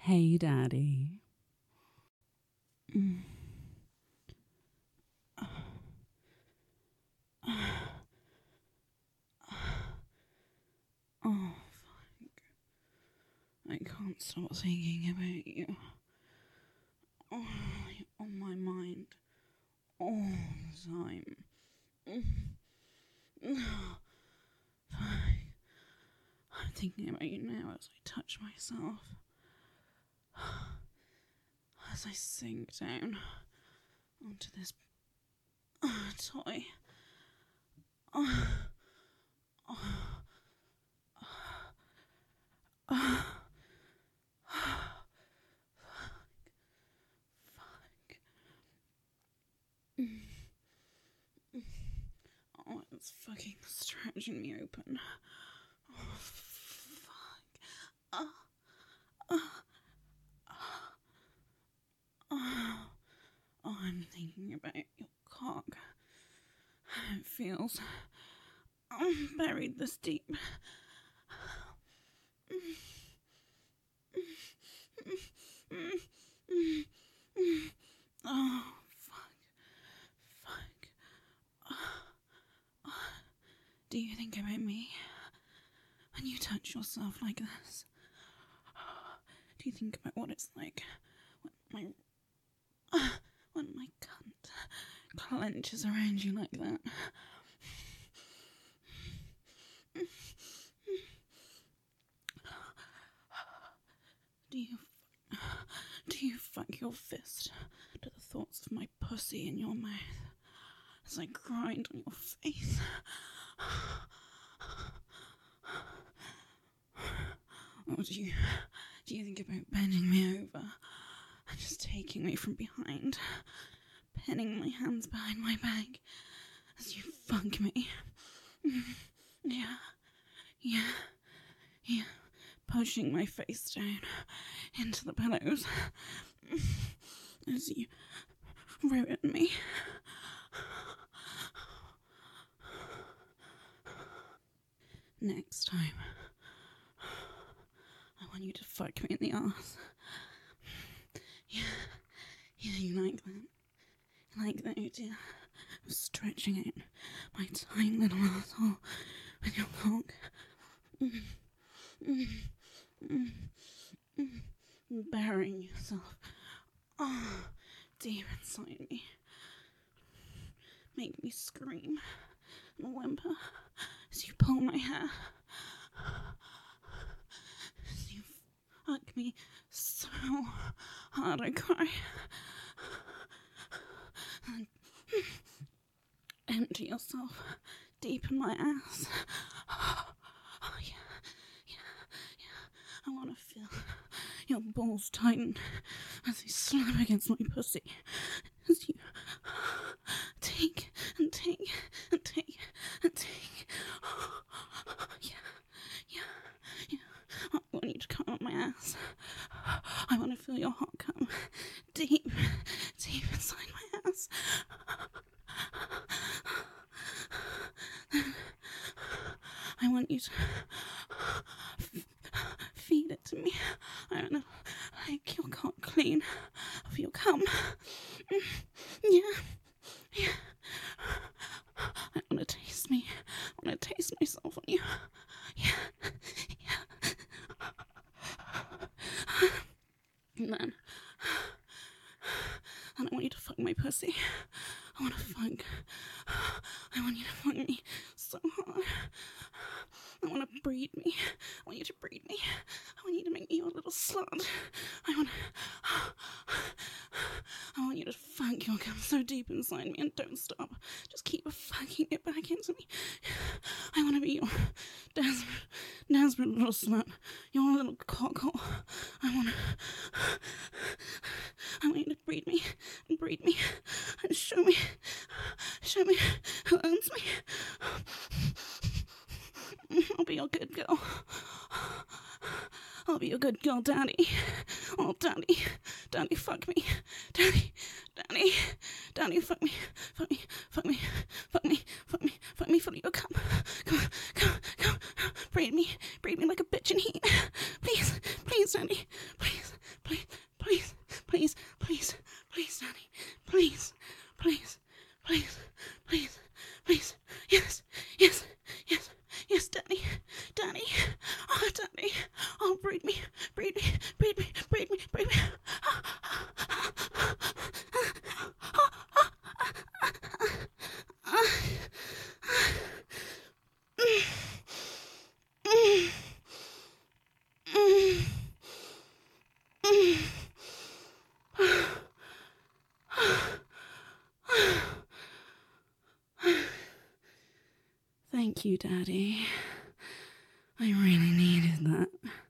Hey, Daddy. Oh, fuck. I can't stop thinking about you. Oh, you're on my mind all the time. Fuck. I'm thinking about you now as I touch myself. As I sink down onto this toy. Oh, it's fucking stretching me open. Oh, fuck. Oh, I'm thinking about your cock. How it feels. I'm buried this deep. Oh, fuck. Do you think about me when you touch yourself like this? Do you think about what it's like when my cunt clenches around you like that? Do you fuck your fist to the thoughts of my pussy in your mouth as I grind on your face? Or do you think about bending me over and just taking me from behind, pinning my hands behind my back as you fuck me? Yeah, pushing my face down into the pillows as you ruin me. Next time, I want you to fuck me in the arse. Yeah, you like that? You like that idea of stretching out my tiny little asshole with your cock? Burying yourself deep inside me. Make me scream and whimper as you pull my hair. As you fuck me so hard I cry. And empty yourself deep in my ass. Oh, yeah. I want to feel your balls tighten as they slap against my pussy. As you take and take and take and take. Yeah. I want you to come on my ass. I want to feel your hot cum deep inside my ass. I want you to feed it to me. I want to lick your cock clean of your cum. Yeah. I want to taste me. I want to taste myself on you. Yeah. And then I want you to fuck my pussy. I want you to fuck me so hard. I want to breed me. I want you to breed me. I want you to make me your little slut. I want you to fuck your cum so deep inside me and don't stop. Just keep fucking it back into me. I want to be your desperate little slut. Your little cockhole. I want you to breed me and show me who owns me. I'll be your good girl. I'll be your good girl, Daddy. Oh, Daddy, fuck me. Daddy, fuck me. Fill your cup. Come. Braid me like a bitch in heat. Please, Daddy. please, please, please, please, please, Daddy, please, please, please, please, please, yes, yes, yes, yes, Daddy, Daddy, oh, Daddy, oh, breathe me, breathe me, breathe me, breathe me, breathe me. Thank you, Daddy. I really needed that.